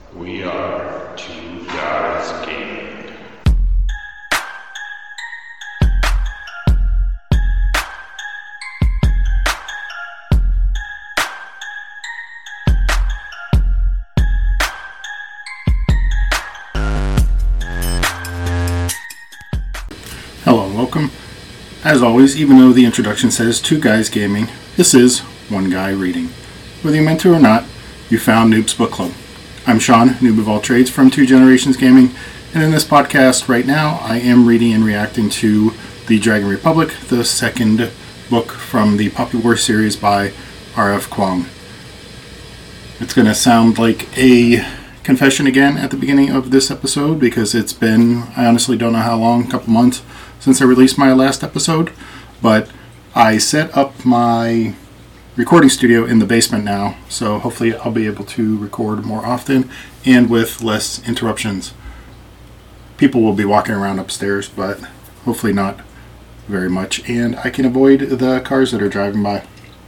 We are two guys gaming. Hello and welcome. As always, even though the introduction says two guys gaming, this is one guy reading. Whether you meant to or not, you found Noob's Book Club. I'm Sean, noob of all trades from Two Generations Gaming, and in this podcast right now, I am reading and reacting to The Dragon Republic, the second book from the Poppy War series by R.F. Kuang. It's going to sound like a confession again at the beginning of this episode because it's been, I honestly don't know how long, a couple months since I released my last episode, but I set up my recording studio in the basement now, so hopefully I'll be able to record more often and with less interruptions. People will be walking around upstairs, but hopefully not very much, and I can avoid the cars that are driving by.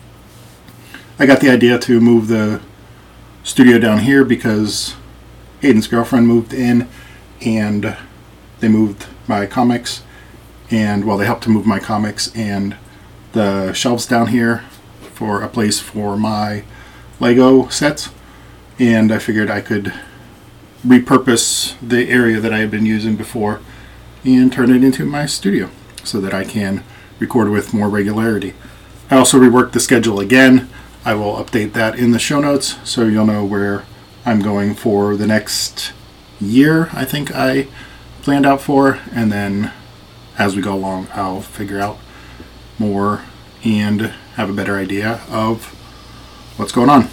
I got the idea to move the studio down here because Aiden's girlfriend moved in and they moved my comics, and well, they helped to move my comics and the shelves down here for a place for my Lego sets, and I figured I could repurpose the area that I had been using before and turn it into my studio so that I can record with more regularity. I also reworked the schedule again. I will update that in the show notes so you'll know where I'm going for the next year, I think I planned out for, and then as we go along I'll figure out more and have a better idea of what's going on.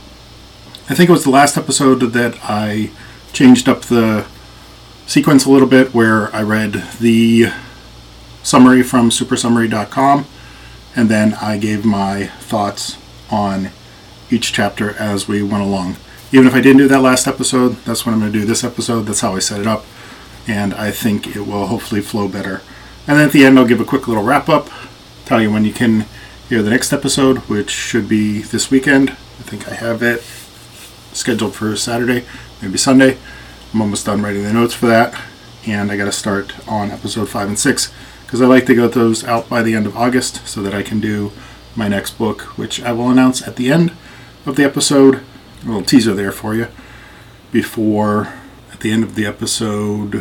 I think it was the last episode that I changed up the sequence a little bit, where I read the summary from supersummary.com and then I gave my thoughts on each chapter as we went along. Even if I didn't do that last episode, that's what I'm going to do this episode. That's how I set it up, and I think it will hopefully flow better. And then at the end I'll give a quick little wrap up, tell you when you can hear the next episode, which should be this weekend. I think I have it scheduled for Saturday, maybe Sunday. I'm almost done writing the notes for that, and I got to start on episode 5 and 6 because I like to get those out by the end of August so that I can do my next book, which I will announce at the end of the episode. A little teaser there for you before at the end of the episode,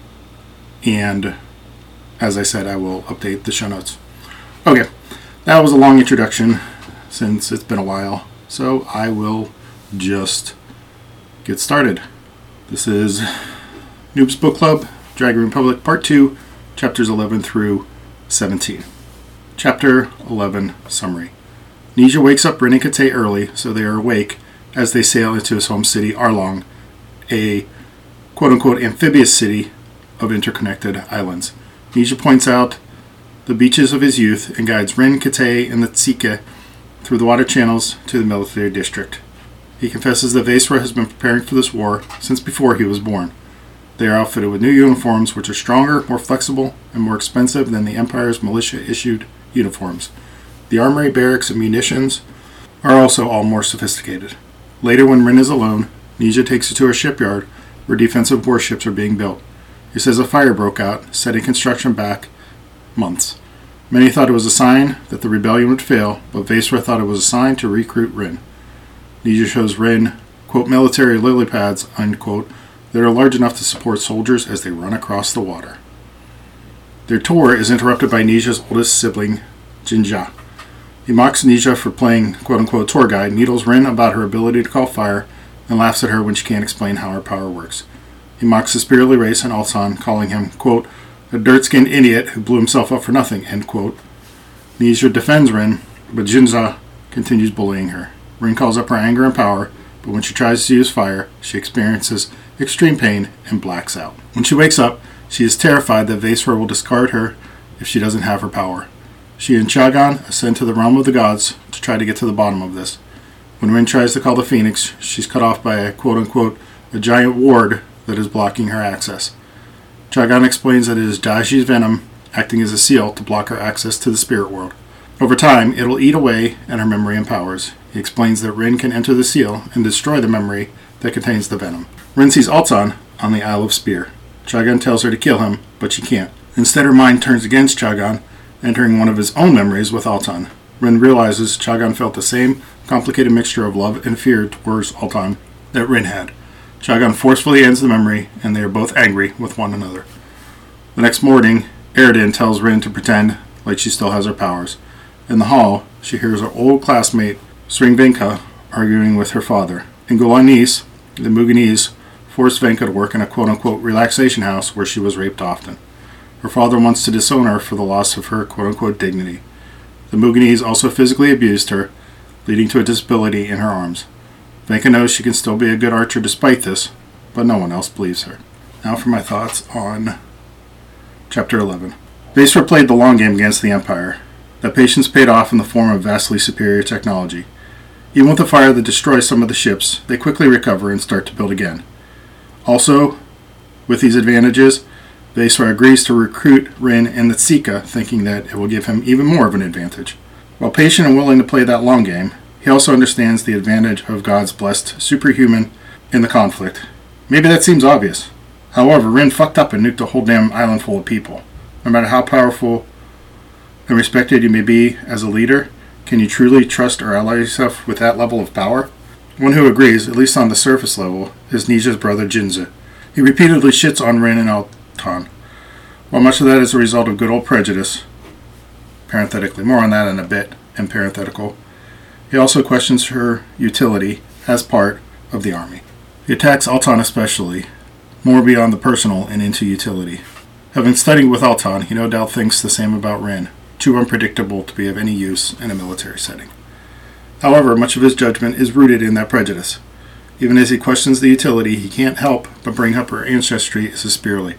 and as I said, I will update the show notes. Okay, that was a long introduction since it's been a while, so I will just get started. This is Noob's Book Club, Dragon Republic Part 2, Chapters 11 through 17. Chapter 11 Summary. Nija wakes up Rin and Kate early, so they are awake as they sail into his home city, Arlong, a quote-unquote amphibious city of interconnected islands. Nija points out the beaches of his youth and guides Rin, Kate, and the Tsike through the water channels to the military district. He confesses that Vaysra has been preparing for this war since before he was born. They are outfitted with new uniforms which are stronger, more flexible, and more expensive than the Empire's militia-issued uniforms. The armory, barracks, and munitions are also all more sophisticated. Later, when Rin is alone, Nija takes her to a shipyard where defensive warships are being built. He says a fire broke out, setting construction back months. Many thought it was a sign that the rebellion would fail, but Vaysra thought it was a sign to recruit Rin. Nija shows Rin, quote, military lily pads, unquote, that are large enough to support soldiers as they run across the water. Their tour is interrupted by Nija's oldest sibling, Jinja. He mocks Nija for playing, quote-unquote, tour guide, needles Rin about her ability to call fire, and laughs at her when she can't explain how her power works. He mocks the Spiritley race and Altan, calling him, quote, a dirt-skinned idiot who blew himself up for nothing, end quote. Nija defends Rin, but Jinja continues bullying her. Rin calls up her anger and power, but when she tries to use fire, she experiences extreme pain and blacks out. When she wakes up, she is terrified that Vaysra will discard her if she doesn't have her power. She and Chagan ascend to the realm of the gods to try to get to the bottom of this. When Rin tries to call the Phoenix, she's cut off by a quote-unquote a giant ward that is blocking her access. Chagan explains that it is Daji's venom acting as a seal to block her access to the spirit world. Over time, it'll eat away at her memory and powers. He explains that Rin can enter the seal and destroy the memory that contains the venom. Rin sees Altan on the Isle of Spear. Chagan tells her to kill him, but she can't. Instead, her mind turns against Chagan, entering one of his own memories with Altan. Rin realizes Chagan felt the same complicated mixture of love and fear towards Altan that Rin had. Chagan forcefully ends the memory, and they are both angry with one another. The next morning, Eredin tells Rin to pretend like she still has her powers. In the hall, she hears her old classmate, Sringvenka, arguing with her father. In Gulanis, the Muganese forced Venka to work in a quote-unquote relaxation house where she was raped often. Her father wants to disown her for the loss of her quote-unquote dignity. The Muganese also physically abused her, leading to a disability in her arms. Venka knows she can still be a good archer despite this, but no one else believes her. Now for my thoughts on Chapter 11. Vaesra played the long game against the Empire. That patience paid off in the form of vastly superior technology. Even with the fire that destroys some of the ships, they quickly recover and start to build again. Also, with these advantages, Vaesra agrees to recruit Rin and the Tsika, thinking that it will give him even more of an advantage. While patient and willing to play that long game, he also understands the advantage of God's blessed superhuman in the conflict. Maybe that seems obvious. However, Rin fucked up and nuked a whole damn island full of people. No matter how powerful and respected you may be as a leader, can you truly trust or ally yourself with that level of power? One who agrees, at least on the surface level, is Nija's brother Jinza. He repeatedly shits on Rin and Altan. While much of that is a result of good old prejudice, parenthetically, more on that in a bit, and parenthetical, he also questions her utility as part of the army. He attacks Altan especially, more beyond the personal and into utility. Having studied with Altan, he no doubt thinks the same about Rin, too unpredictable to be of any use in a military setting. However, much of his judgment is rooted in that prejudice. Even as he questions the utility, he can't help but bring up her ancestry suspiciously.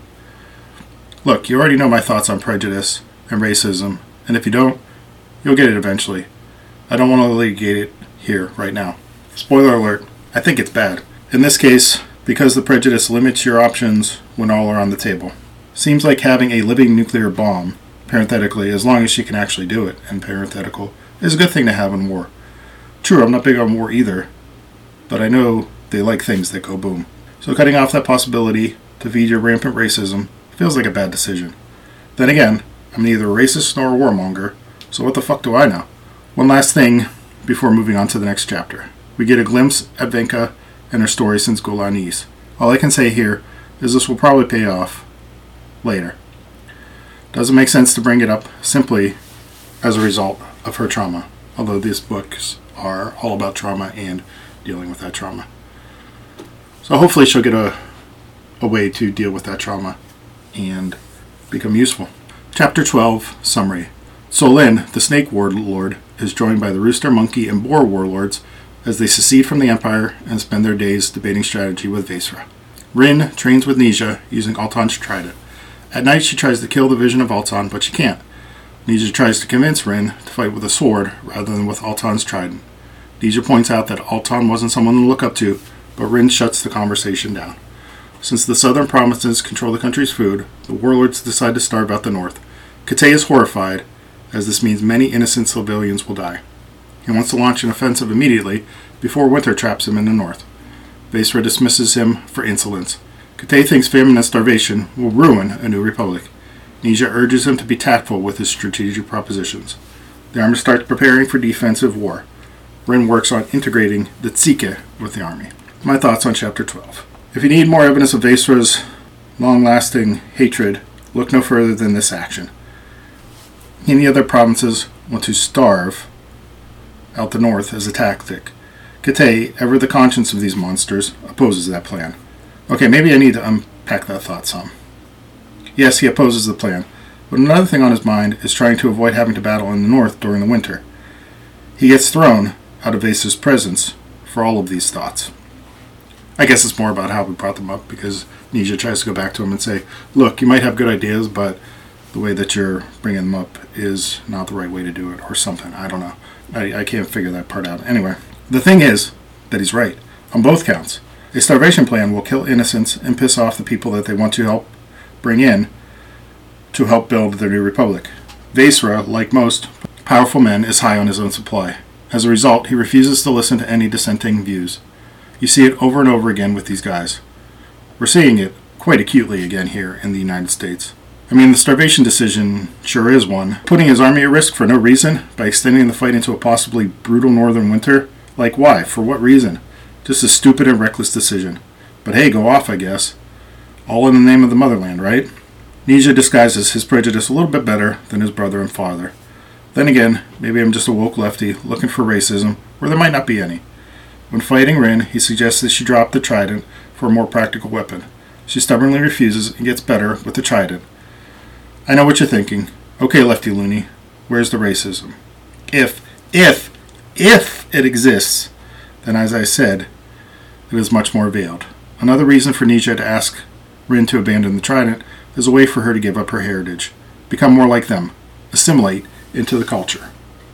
Look, you already know my thoughts on prejudice and racism, and if you don't, you'll get it eventually. I don't want to litigate it here, right now. Spoiler alert, I think it's bad. In this case, because the prejudice limits your options when all are on the table. Seems like having a living nuclear bomb, parenthetically, as long as she can actually do it, and parenthetical, is a good thing to have in war. True, I'm not big on war either, but I know they like things that go boom. So cutting off that possibility to feed your rampant racism feels like a bad decision. Then again, I'm neither a racist nor a warmonger, so what the fuck do I know? One last thing before moving on to the next chapter. We get a glimpse at Venka and her story since Gulanis. All I can say here is this will probably pay off later. Doesn't make sense to bring it up simply as a result of her trauma, although these books are all about trauma and dealing with that trauma. So hopefully she'll get a way to deal with that trauma and become useful. Chapter 12, Summary. Solin, the Snake Warlord, is joined by the Rooster, Monkey, and Boar Warlords as they secede from the Empire and spend their days debating strategy with Vaesra. Rin trains with Nija using Altan's trident. At night she tries to kill the vision of Altan, but she can't. Nija tries to convince Rin to fight with a sword rather than with Altan's trident. Nija points out that Altan wasn't someone to look up to, but Rin shuts the conversation down. Since the southern provinces control the country's food, the warlords decide to starve out the north. Kate is horrified, as this means many innocent civilians will die. He wants to launch an offensive immediately before winter traps him in the north. Vaesra dismisses him for insolence. Kate thinks famine and starvation will ruin a new republic. Nija urges him to be tactful with his strategic propositions. The army starts preparing for defensive war. Rin works on integrating the Tsika with the army. My thoughts on Chapter 12. If you need more evidence of Vaesra's long-lasting hatred, look no further than this action. Any other provinces want to starve out the north as a tactic. Kate, ever the conscience of these monsters, opposes that plan. Okay, maybe I need to unpack that thought some. Yes, he opposes the plan, but another thing on his mind is trying to avoid having to battle in the north during the winter. He gets thrown out of Vaesra's presence for all of these thoughts. I guess it's more about how we brought them up, because Nija tries to go back to him and say, look, you might have good ideas, but the way that you're bringing them up is not the right way to do it, or something. I don't know. I can't figure that part out. Anyway, the thing is that he's right, on both counts. A starvation plan will kill innocents and piss off the people that they want to help bring in to help build their new republic. Vaesra, like most powerful men, is high on his own supply. As a result, he refuses to listen to any dissenting views. You see it over and over again with these guys. We're seeing it quite acutely again here in the United States. I mean, the starvation decision sure is one. Putting his army at risk for no reason by extending the fight into a possibly brutal northern winter? Like, why? For what reason? Just a stupid and reckless decision. But hey, go off, I guess. All in the name of the motherland, right? Nisha disguises his prejudice a little bit better than his brother and father. Then again, maybe I'm just a woke lefty looking for racism where there might not be any. When fighting Rin, he suggests that she drop the trident for a more practical weapon. She stubbornly refuses and gets better with the trident. I know what you're thinking. Okay, Lefty Looney, where's the racism? If it exists, then as I said, it is much more veiled. Another reason for Nisha to ask Rin to abandon the trident is a way for her to give up her heritage, become more like them, assimilate into the culture.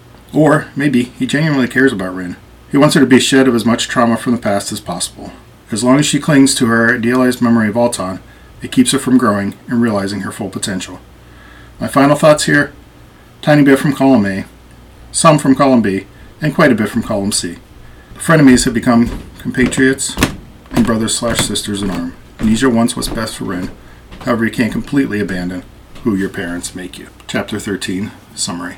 Or maybe he genuinely cares about Rin. He wants her to be shed of as much trauma from the past as possible. As long as she clings to her idealized memory of Alton, it keeps her from growing and realizing her full potential. My final thoughts here: tiny bit from column A, some from column B, and quite a bit from column C. The frenemies have become compatriots and brothers/sisters in arms. Nisha wants what's best for Rin. However, you can't completely abandon who your parents make you. Chapter 13, Summary.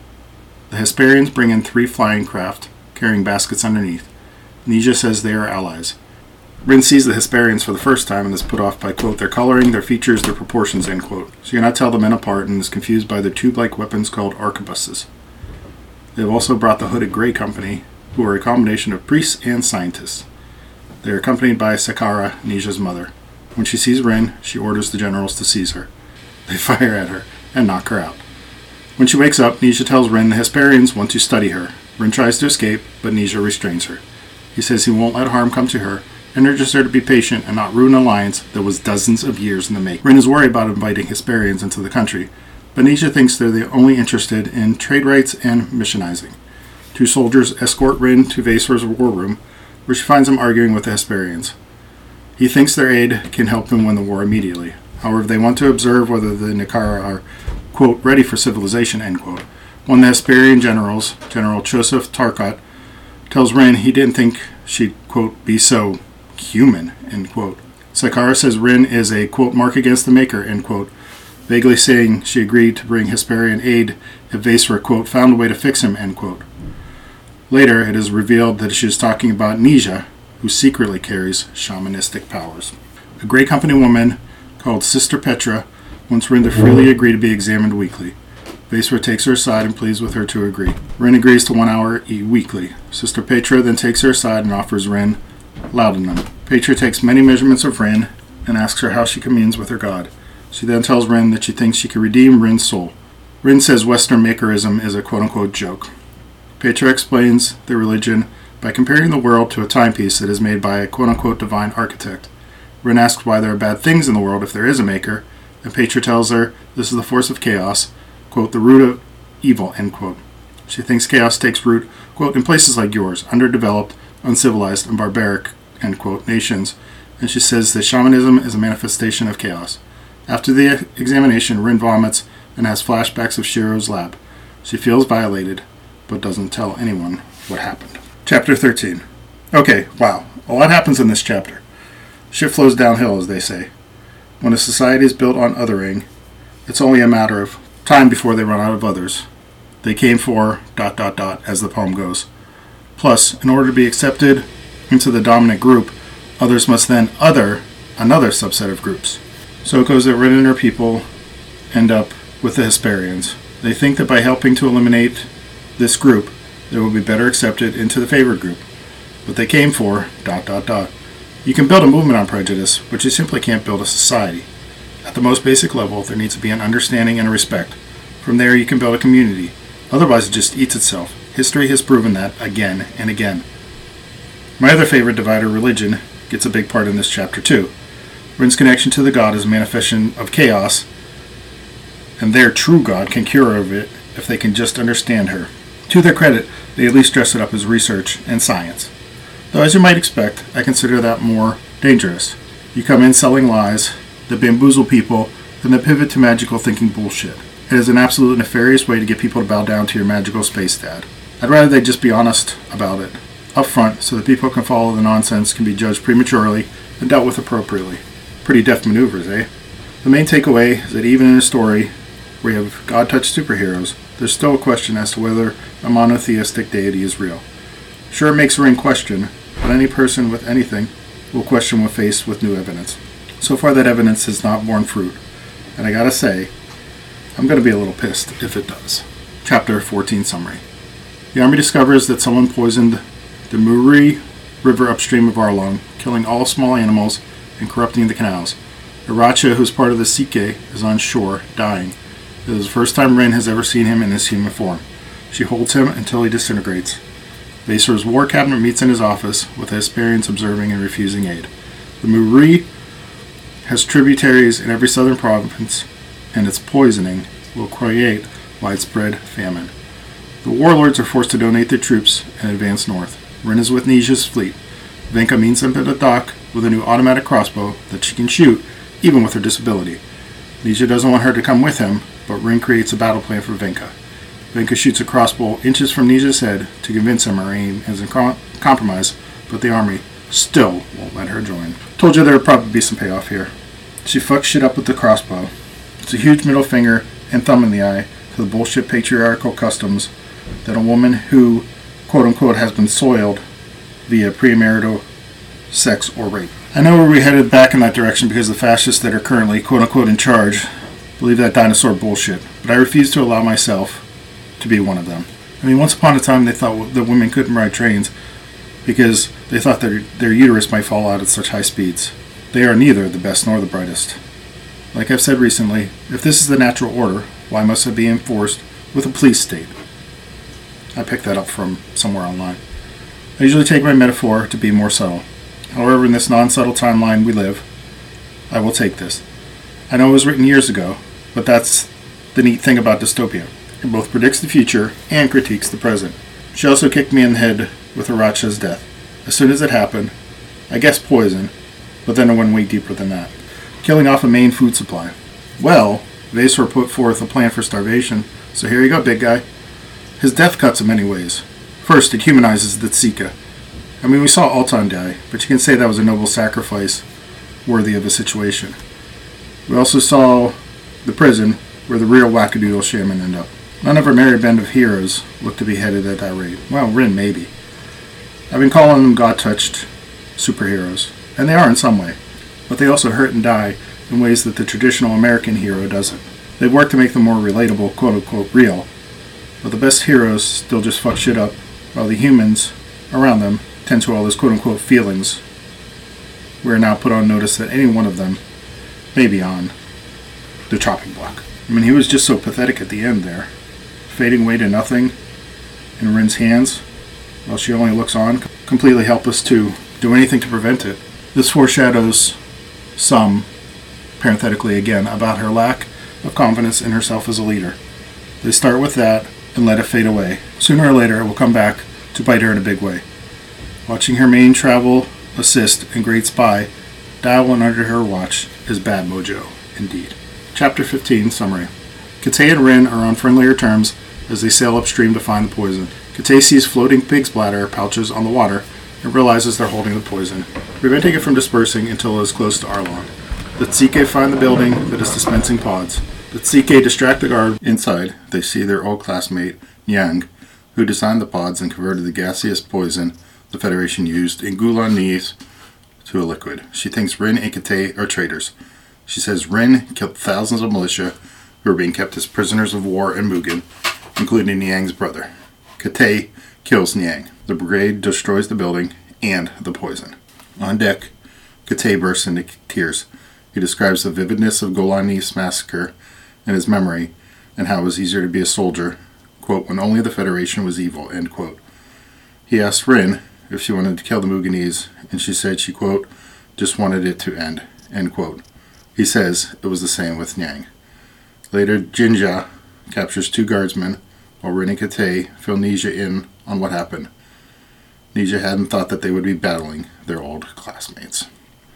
The Hesperians bring in 3 flying craft, carrying baskets underneath. Nisha says they are allies. Rin sees the Hesperians for the first time and is put off by, quote, their coloring, their features, their proportions, end quote. She cannot tell the men apart and is confused by their tube-like weapons called arquebuses. They have also brought the Hooded Grey Company, who are a combination of priests and scientists. They are accompanied by Sakara, Nisha's mother. When she sees Rin, she orders the generals to seize her. They fire at her and knock her out. When she wakes up, Nisha tells Rin the Hesperians want to study her. Rin tries to escape, but Nisha restrains her. He says he won't let harm come to her, and urges her to be patient and not ruin an alliance that was dozens of years in the making. Rin is worried about inviting Hesperians into the country, but Nisha thinks they're the only interested in trade rights and missionizing. 2 soldiers escort Rin to Vasor's war room, where she finds him arguing with the Hesperians. He thinks their aid can help him win the war immediately. However, they want to observe whether the Nikara are, quote, ready for civilization, end quote. One of the Hesperian generals, General Joseph Tarkat, tells Rin he didn't think she'd, quote, be so human, end quote. Sakara says Rin is a, quote, mark against the maker, end quote, vaguely saying she agreed to bring Hesperian aid if Vasor, quote, found a way to fix him, end quote. Later, it is revealed that she is talking about Nisha, who secretly carries shamanistic powers. A Grey Company woman called Sister Petra wants Rin to freely agree to be examined weekly. Vasor takes her aside and pleads with her to agree. Rin agrees to 1 hour weekly. Sister Petra then takes her aside and offers Rin laudanum. Petra takes many measurements of Rin and asks her how she communes with her god. She then tells Rin that she thinks she can redeem Rin's soul. Rin says Western makerism is a quote-unquote joke. Petra explains their religion by comparing the world to a timepiece that is made by a quote-unquote divine architect. Rin asks why there are bad things in the world if there is a maker, and Petra tells her this is the force of chaos, quote, the root of evil, end quote. She thinks chaos takes root, quote, in places like yours, underdeveloped, uncivilized, and barbaric, end quote, nations, and she says that shamanism is a manifestation of chaos. After the examination, Rin vomits and has flashbacks of Shiro's lab. She feels violated, but doesn't tell anyone what happened. Chapter 13. Okay, wow, a lot happens in this chapter. Shit flows downhill, as they say. When a society is built on othering, it's only a matter of time before they run out of others. They came for ... as the poem goes. Plus, in order to be accepted into the dominant group, others must then other another subset of groups. So it goes that Rin and her people end up with the Hesperians. They think that by helping to eliminate this group, they will be better accepted into the favored group. But they came for ... You can build a movement on prejudice, but you simply can't build a society. At the most basic level, there needs to be an understanding and a respect. From there, you can build a community. Otherwise, it just eats itself. History has proven that again and again. My other favorite divider, religion, gets a big part in this chapter too. Rin's connection to the god is a manifestation of chaos, and their true god can cure of it if they can just understand her. To their credit, they at least dress it up as research and science. Though as you might expect, I consider that more dangerous. You come in selling lies that bamboozle people and then pivot to magical thinking bullshit. It is an absolute nefarious way to get people to bow down to your magical space dad. I'd rather they just be honest about it. up front so that people can follow the nonsense can be judged prematurely and dealt with appropriately. Pretty deft maneuvers, eh? The main takeaway is that even in a story where you have God-touched superheroes, there's still a question as to whether a monotheistic deity is real. Sure, it makes Rin question, but any person with anything will question when faced with new evidence. So far that evidence has not borne fruit, and I gotta say, I'm gonna be a little pissed if it does. Chapter 14 Summary. The army discovers that someone poisoned the Muri River upstream of Arlong, killing all small animals and corrupting the canals. Iracha, who's part of the Psique, is on shore, dying. It is the first time Rin has ever seen him in his human form. She holds him until he disintegrates. Vasor's war cabinet meets in his office, with the Hesperians observing and refusing aid. The Muri has tributaries in every southern province, and its poisoning will create widespread famine. The warlords are forced to donate their troops and advance north. Rin is with Nija's fleet. Venka meets him at the dock with a new automatic crossbow that she can shoot, even with her disability. Nija doesn't want her to come with him, but Rin creates a battle plan for Venka. Venka shoots a crossbow inches from Nija's head to convince him her aim is in compromise, but the army still won't let her join. Told you there would probably be some payoff here. She fucks shit up with the crossbow. It's a huge middle finger and thumb in the eye to the bullshit patriarchal customs that a woman who, quote-unquote, has been soiled via premarital sex or rape. I know we're headed back in that direction because the fascists that are currently, quote-unquote, in charge believe that dinosaur bullshit, but I refuse to allow myself to be one of them. I mean, once upon a time they thought that women couldn't ride trains because they thought their uterus might fall out at such high speeds. They are neither the best nor the brightest. Like I've said recently, if this is the natural order, why must it be enforced with a police state? I picked that up from somewhere online. I usually take my metaphor to be more subtle. However, in this non-subtle timeline we live, I will take this. I know it was written years ago, but that's the neat thing about dystopia. It both predicts the future and critiques the present. She also kicked me in the head with Iracha's death. As soon as it happened, I guessed poison, but then it went way deeper than that. Killing off a main food supply. Well, Vasor put forth a plan for starvation, so here you go, big guy. His death cuts in many ways. First, it humanizes the Tsika. I mean, we saw Altan die, but you can say that was a noble sacrifice worthy of a situation. We also saw the prison where the real wackadoodle shaman ended up. None of our merry band of heroes look to be headed at that rate. Well, Rin maybe. I've been calling them God-touched superheroes, and they are in some way, but they also hurt and die in ways that the traditional American hero doesn't. They work to make them more relatable, quote-unquote, real, but the best heroes still just fuck shit up, while the humans around them tend to all those quote-unquote feelings. We're now put on notice that any one of them may be on the chopping block. I mean, he was just so pathetic at the end there, fading away to nothing in Rin's hands, while she only looks on, completely helpless to do anything to prevent it. This foreshadows some, parenthetically again, about her lack of confidence in herself as a leader. They start with that and let it fade away. Sooner or later, it will come back to bite her in a big way. Watching her main travel assist and great spy die one under her watch is bad mojo, indeed. Chapter 15 Summary. Kate and Rin are on friendlier terms as they sail upstream to find the poison. Kate sees floating pig's bladder pouches on the water and realizes they're holding the poison, preventing it from dispersing until it is close to Arlong. The Tsike find the building that is dispensing pods. The Tsike distract the guard. Inside, they see their old classmate, Yang, who designed the pods and converted the gaseous poison the Federation used in Gulan Nis to a liquid. She thinks Rin and Kate are traitors. She says Rin killed thousands of militia who were being kept as prisoners of war in Mugen, including Niang's brother. Kate kills Niang. The brigade destroys the building and the poison. On deck, Kate bursts into tears. He describes the vividness of Golani's massacre in his memory and how it was easier to be a soldier, quote, when only the Federation was evil, end quote. He asked Rin if she wanted to kill the Muganese, and she said she, quote, just wanted it to end, end quote. He says it was the same with Niang. Later, Jinja captures 2 guardsmen, while Rin and Kate fill Nija in on what happened. Nija hadn't thought that they would be battling their old classmates.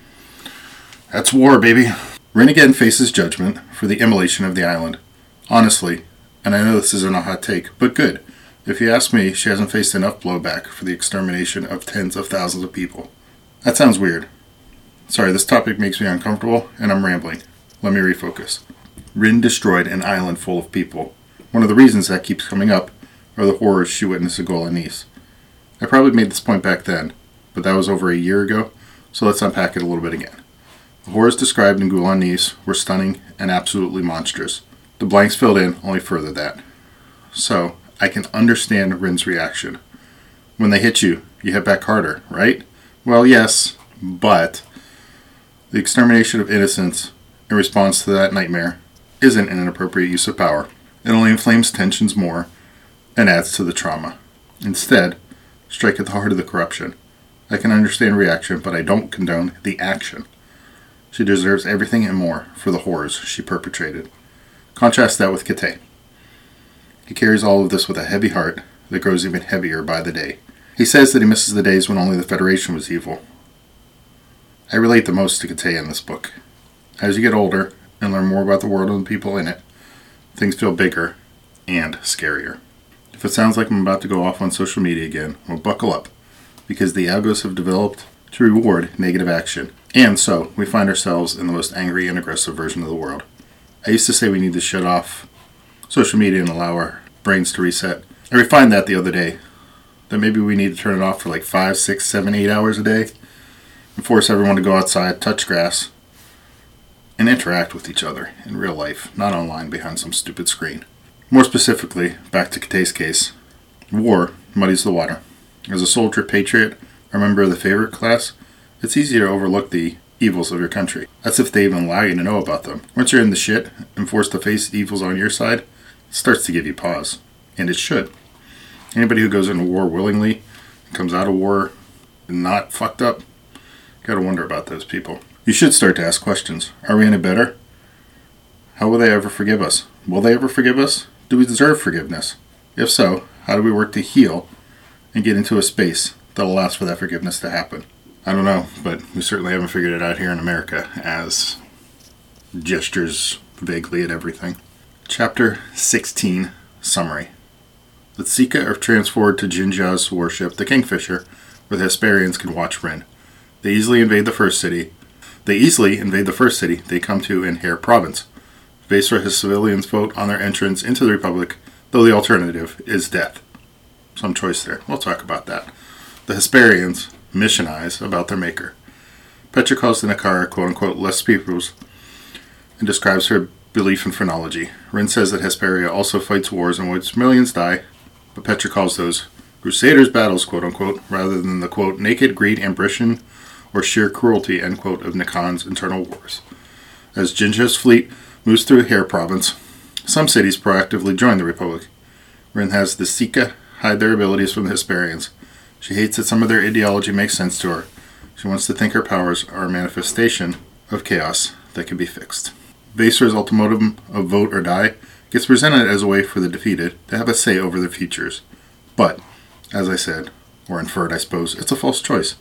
That's war, baby. Rin again faces judgment for the immolation of the island. Honestly, and I know this isn't a hot take, but good. If you ask me, she hasn't faced enough blowback for the extermination of tens of thousands of people. That sounds weird. Sorry, this topic makes me uncomfortable, and I'm rambling. Let me refocus. Rin destroyed an island full of people. One of the reasons that keeps coming up are the horrors she witnessed at Golan-Is. I probably made this point back then, but that was over a year ago, so let's unpack it a little bit again. The horrors described in Golan-Is were stunning and absolutely monstrous. The blanks filled in only further that. So, I can understand Rin's reaction. When they hit you, you hit back harder, right? Well, yes, but the extermination of innocents in response to that nightmare isn't an inappropriate use of power. It only inflames tensions more and adds to the trauma. Instead, strike at the heart of the corruption. I can understand reaction, but I don't condone the action. She deserves everything and more for the horrors she perpetrated. Contrast that with Kitay. He carries all of this with a heavy heart that grows even heavier by the day. He says that he misses the days when only the Federation was evil. I relate the most to Kitay in this book. As you get older and learn more about the world and the people in it, things feel bigger and scarier. If it sounds like I'm about to go off on social media again, well, buckle up, because the algos have developed to reward negative action, and so we find ourselves in the most angry and aggressive version of the world. I used to say we need to shut off social media and allow our brains to reset. I refined that the other day, that maybe we need to turn it off for like 5, 6, 7, 8 hours a day and force everyone to go outside, touch grass, and interact with each other in real life, not online behind some stupid screen. More specifically, back to Kitay's case, war muddies the water. As a soldier, patriot, or member of the favorite class, it's easy to overlook the evils of your country. That's if they even allow you to know about them. Once you're in the shit and forced to face the evils on your side, it starts to give you pause. And it should. Anybody who goes into war willingly and comes out of war not fucked up, gotta wonder about those people. You should start to ask questions. Are we any better? How will they ever forgive us? Will they ever forgive us? Do we deserve forgiveness? If so, how do we work to heal and get into a space that allows for that forgiveness to happen? I don't know, but we certainly haven't figured it out here in America, as gestures vaguely at everything. Chapter 16, Summary. The Tsika are transferred to Jinja's warship, the Kingfisher, where the Hesperians can watch Rin. They easily invade the first city they come to in Hare Province. Vaysor has civilians vote on their entrance into the Republic, though the alternative is death. Some choice there. We'll talk about that. The Hesperians missionize about their maker. Petra calls the Nakara, quote-unquote, less peoples, and describes her belief in phrenology. Rin says that Hesperia also fights wars in which millions die, but Petra calls those Crusaders' battles, quote-unquote, rather than the, quote, naked greed, ambition, or sheer cruelty, end quote, of Nikan's internal wars. As Jinja's fleet moves through Hare Province, some cities proactively join the Republic. Rin has the Tsika hide their abilities from the Hesperians. She hates that some of their ideology makes sense to her. She wants to think her powers are a manifestation of chaos that can be fixed. Vaysor's ultimatum of vote or die gets presented as a way for the defeated to have a say over their futures. But, as I said, or inferred I suppose, it's a false choice.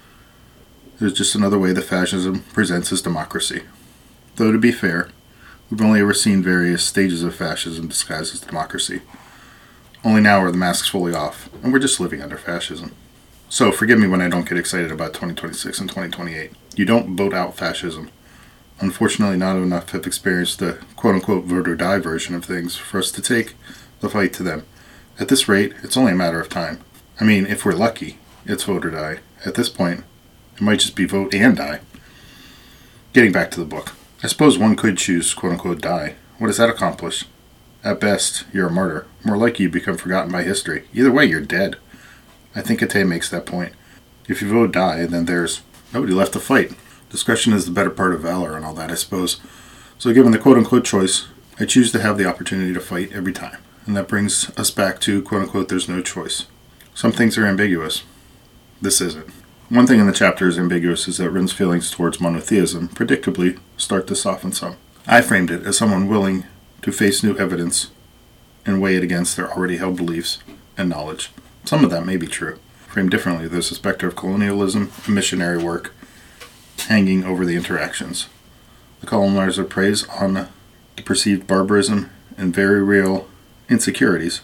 There's just another way that fascism presents as democracy. Though to be fair, we've only ever seen various stages of fascism disguised as democracy. Only now are the masks fully off, and we're just living under fascism. So forgive me when I don't get excited about 2026 and 2028. You don't vote out fascism. Unfortunately, not enough have experienced the quote-unquote vote or die version of things for us to take the fight to them. At this rate, it's only a matter of time. I mean, if we're lucky, it's vote or die. At this point, it might just be vote and die. Getting back to the book. I suppose one could choose quote-unquote die. What does that accomplish? At best, you're a martyr. More likely you become forgotten by history. Either way, you're dead. I think Kitay makes that point. If you vote die, then there's nobody left to fight. Discretion is the better part of valor and all that, I suppose. So given the quote-unquote choice, I choose to have the opportunity to fight every time. And that brings us back to quote-unquote there's no choice. Some things are ambiguous. This isn't. One thing in the chapter is ambiguous is that Rin's feelings towards monotheism predictably start to soften some. I framed it as someone willing to face new evidence and weigh it against their already held beliefs and knowledge. Some of that may be true. Framed differently, there's a specter of colonialism and missionary work hanging over the interactions. The colonizer preys on the perceived barbarism and very real insecurities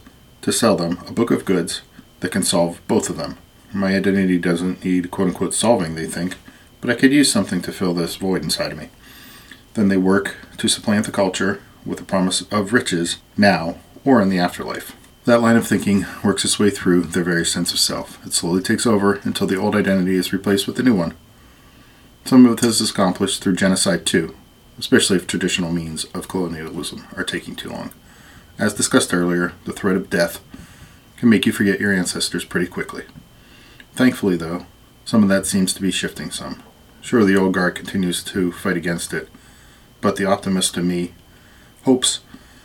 to sell them a book of goods that can solve both of them. My identity doesn't need quote-unquote solving, they think, but I could use something to fill this void inside of me. Then they work to supplant the culture with the promise of riches now or in the afterlife. That line of thinking works its way through their very sense of self. It slowly takes over until the old identity is replaced with the new one. Some of this is accomplished through genocide too, especially if traditional means of colonialism are taking too long. As discussed earlier, the threat of death can make you forget your ancestors pretty quickly. Thankfully, though, some of that seems to be shifting some. Sure, the old guard continues to fight against it, but the optimist in me hopes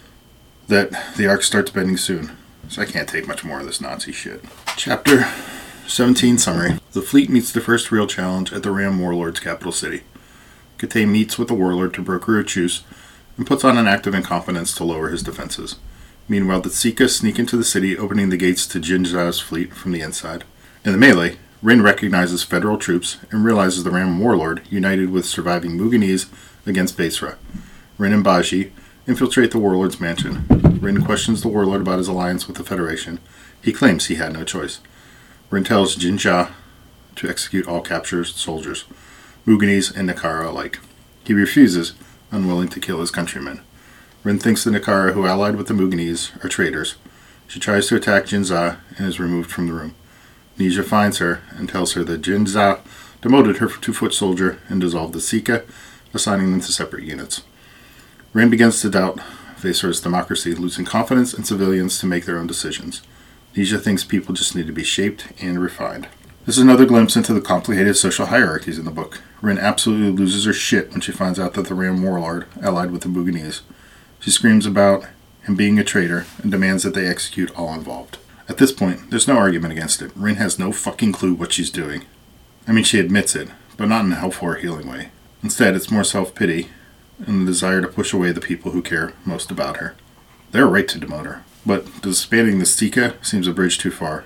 that the arc starts bending soon, so I can't take much more of this Nazi shit. Chapter 17 Summary. The fleet meets the first real challenge at the Ram warlord's capital city. Kate meets with the warlord to broker a truce and puts on an act of incompetence to lower his defenses. Meanwhile, the Tsika sneak into the city, opening the gates to Jinzha's fleet from the inside. In the melee, Rin recognizes federal troops and realizes the Ram warlord united with surviving Muganese against Baisra. Rin and Baji infiltrate the warlord's mansion. Rin questions the warlord about his alliance with the Federation. He claims he had no choice. Rin tells Jinzha to execute all captured soldiers, Muganese and Nakara alike. He refuses, unwilling to kill his countrymen. Rin thinks the Nakara who allied with the Muganese are traitors. She tries to attack Jinzha and is removed from the room. Nija finds her and tells her that Jinzha demoted her to foot soldier and dissolved the Tsika, assigning them to separate units. Rin begins to doubt Vaesra's democracy, losing confidence in civilians to make their own decisions. Nija thinks people just need to be shaped and refined. This is another glimpse into the complicated social hierarchies in the book. Rin absolutely loses her shit when she finds out that the Ram warlord allied with the Muganese. She screams about him being a traitor and demands that they execute all involved. At this point, there's no argument against it. Rin has no fucking clue what she's doing. I mean, she admits it, but not in a helpful or healing way. Instead, it's more self-pity and the desire to push away the people who care most about her. They're right to demote her, but disbanding the Tsika seems a bridge too far.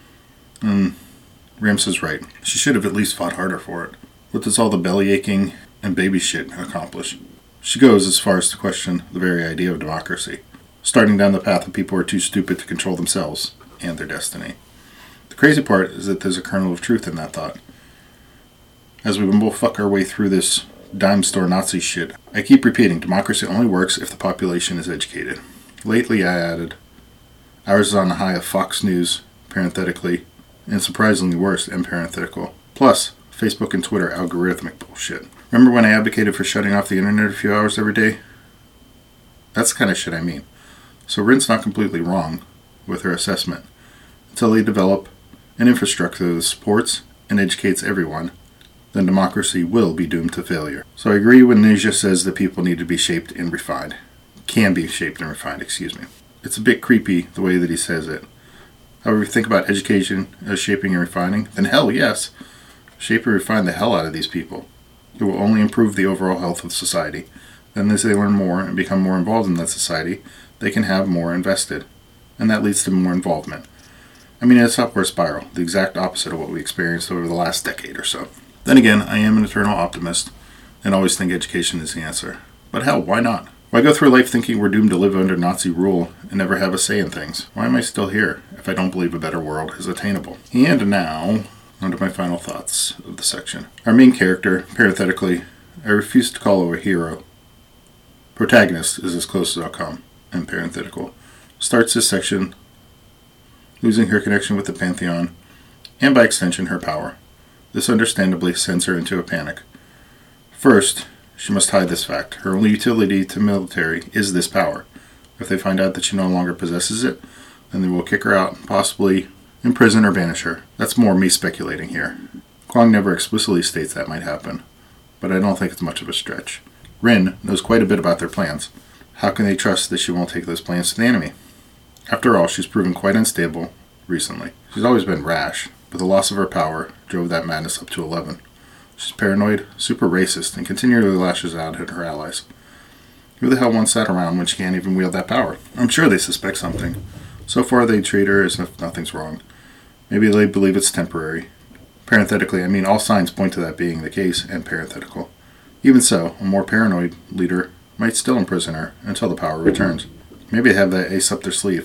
Rams is right. She should have at least fought harder for it. What does all the belly aching and baby shit accomplish? She goes as far as to question the very idea of democracy, starting down the path of people who are too stupid to control themselves and their destiny. The crazy part is that there's a kernel of truth in that thought. As we bullfuck our way through this dime store Nazi shit, I keep repeating democracy only works if the population is educated. Lately I added, ours is on the high of Fox News, parenthetically, and surprisingly worse, and parenthetical. Plus, Facebook and Twitter algorithmic bullshit. Remember when I advocated for shutting off the internet a few hours every day? That's the kind of shit I mean. So Rin's not completely wrong with her assessment. Until they develop an infrastructure that supports and educates everyone, then democracy will be doomed to failure. So I agree when Nija says that people need to be shaped and refined. Can be shaped and refined, excuse me. It's a bit creepy the way that he says it. However, if you think about education as shaping and refining, then hell yes, shape and refine the hell out of these people. It will only improve the overall health of society. Then as they learn more and become more involved in that society, they can have more invested. And that leads to more involvement. I mean, it's an upward spiral, the exact opposite of what we experienced over the last decade or so. Then again, I am an eternal optimist and always think education is the answer. But hell, why not? Why go through life thinking we're doomed to live under Nazi rule and never have a say in things? Why am I still here if I don't believe a better world is attainable? And now, on to my final thoughts of the section. Our main character, parenthetically, I refuse to call her a hero. Protagonist is as close as I'll come, and parenthetical, starts this section losing her connection with the Pantheon, and by extension her power. This understandably sends her into a panic. First, she must hide this fact. Her only utility to military is this power. If they find out that she no longer possesses it, then they will kick her out and possibly imprison or banish her. That's more me speculating here. Kwong never explicitly states that might happen, but I don't think it's much of a stretch. Rin knows quite a bit about their plans. How can they trust that she won't take those plans to the enemy? After all, she's proven quite unstable recently. She's always been rash, but the loss of her power drove that madness up to 11. She's paranoid, super racist, and continually lashes out at her allies. Who the hell wants that around when she can't even wield that power? I'm sure they suspect something. So far they treat her as if nothing's wrong. Maybe they believe it's temporary. Parenthetically, I mean all signs point to that being the case, and parenthetical. Even so, a more paranoid leader might still imprison her until the power returns. Maybe they have that ace up their sleeve.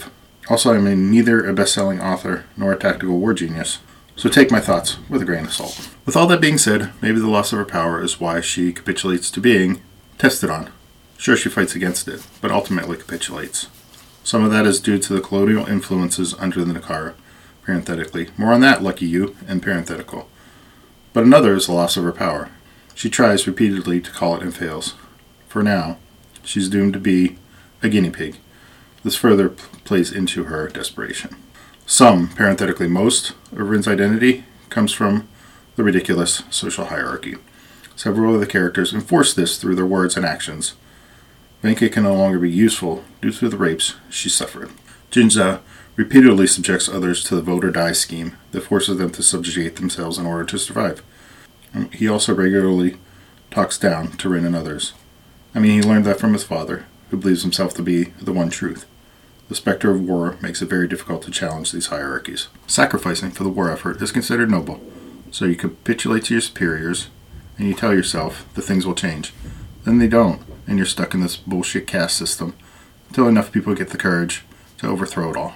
Also, I'm neither a best-selling author nor a tactical war genius, so take my thoughts with a grain of salt. With all that being said, maybe the loss of her power is why she capitulates to being tested on. Sure, she fights against it, but ultimately capitulates. Some of that is due to the colonial influences under the Nakara, parenthetically. More on that, lucky you, and parenthetical. But another is the loss of her power. She tries repeatedly to call it and fails. For now, she's doomed to be a guinea pig. This further plays into her desperation. Some, parenthetically most, of Rin's identity comes from the ridiculous social hierarchy. Several of the characters enforce this through their words and actions. Venka can no longer be useful due to the rapes she suffered. Jinza repeatedly subjects others to the vote or die scheme that forces them to subjugate themselves in order to survive. He also regularly talks down to Rin and others. He learned that from his father, who believes himself to be the one truth. The specter of war makes it very difficult to challenge these hierarchies. Sacrificing for the war effort is considered noble, so you capitulate to your superiors, and you tell yourself that things will change. Then they don't, and you're stuck in this bullshit caste system until enough people get the courage to overthrow it all.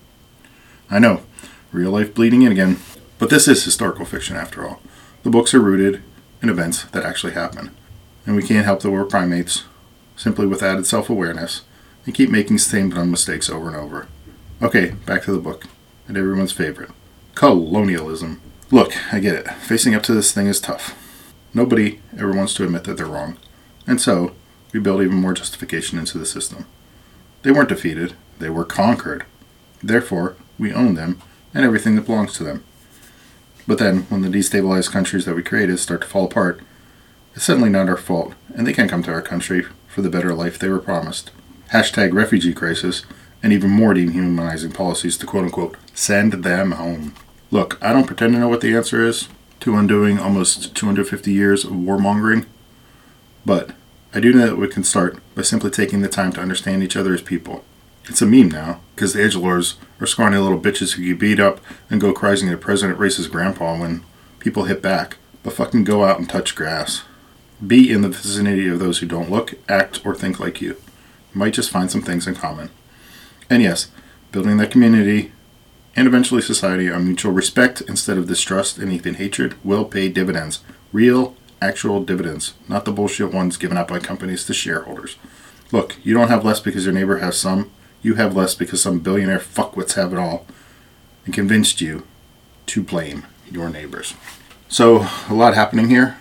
I know, real life bleeding in again, but this is historical fiction after all. The books are rooted in events that actually happen, and we can't help that we're primates, simply with added self-awareness, and keep making the same dumb mistakes over and over. Okay, back to the book, and everyone's favorite. Colonialism. Look, I get it. Facing up to this thing is tough. Nobody ever wants to admit that they're wrong, and so we build even more justification into the system. They weren't defeated, they were conquered. Therefore, we own them and everything that belongs to them. But then, when the destabilized countries that we created start to fall apart, it's suddenly not our fault, and they can't come to our country for the better life they were promised. Hashtag refugee crisis, and even more dehumanizing policies to quote-unquote send them home. Look, I don't pretend to know what the answer is to undoing almost 250 years of warmongering, but I do know that we can start by simply taking the time to understand each other as people. It's a meme now, because the edgelords are scrawny little bitches who get beat up and go crying to President Racist Grandpa when people hit back, but fucking go out and touch grass. Be in the vicinity of those who don't look, act, or think like you. You might just find some things in common. And yes, building that community and eventually society on mutual respect instead of distrust and even hatred will pay dividends. Real, actual dividends, not the bullshit ones given out by companies to shareholders. Look, you don't have less because your neighbor has some. You have less because some billionaire fuckwits have it all and convinced you to blame your neighbors. So, a lot happening here.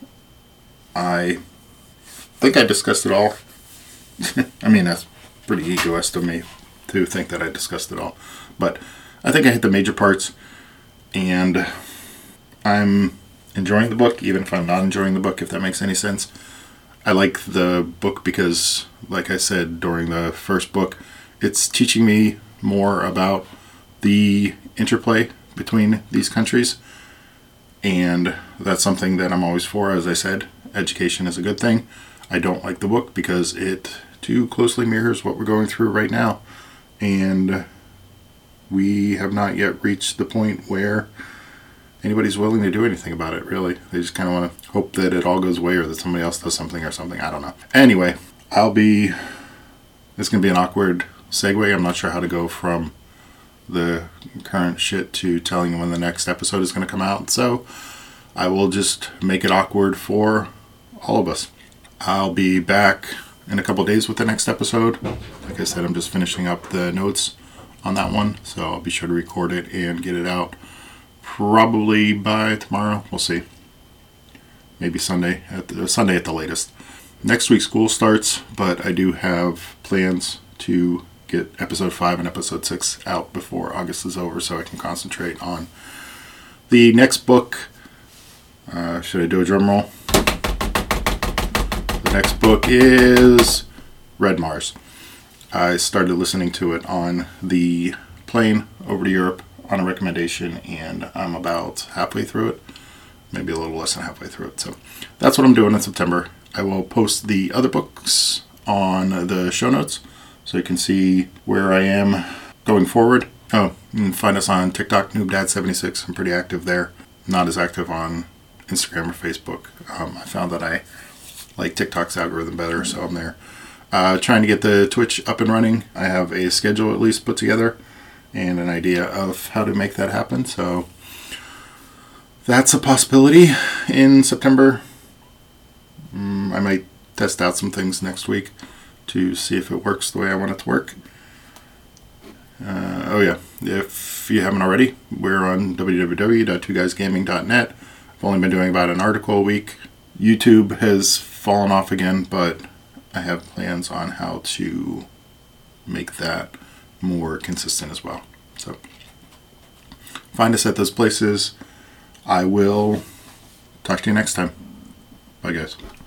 I think I discussed it all. That's pretty egoist of me to think that I discussed it all. But I think I hit the major parts, and I'm enjoying the book, even if I'm not enjoying the book, if that makes any sense. I like the book because, like I said during the first book, it's teaching me more about the interplay between these countries, and that's something that I'm always for. As I said, education is a good thing. I don't like the book because it too closely mirrors what we're going through right now, and we have not yet reached the point where anybody's willing to do anything about it, really. They just kind of want to hope that it all goes away or that somebody else does something or something. I don't know. Anyway, it's going to be an awkward segue. I'm not sure how to go from the current shit to telling you when the next episode is going to come out. So I will just make it awkward for all of us. I'll be back in a couple days with the next episode. Like I said, I'm just finishing up the notes on that one. So I'll be sure to record it and get it out probably by tomorrow. We'll see. Maybe Sunday at the latest. Next week school starts, but I do have plans to get episode 5 and episode 6 out before August is over so I can concentrate on the next book. Should I do a drum roll? The next book is Red Mars. I started listening to it on the plane over to Europe on a recommendation, and I'm about halfway through it. Maybe a little less than halfway through it. So that's what I'm doing in September. I will post the other books on the show notes so you can see where I am going forward. Oh, you can find us on TikTok, NoobDad76. I'm pretty active there. Not as active on Instagram or Facebook. I found that I like TikTok's algorithm better, so I'm there. Trying to get the Twitch up and running. I have a schedule at least put together. and an idea of how to make that happen. So that's a possibility in September. I might test out some things next week to see if it works the way I want it to work. If you haven't already, we're on www.twoguysgaming.net. I've only been doing about an article a week. YouTube has fallen off again, but I have plans on how to make that more consistent as well. So find us at those places. I will talk to you next time. Bye, guys.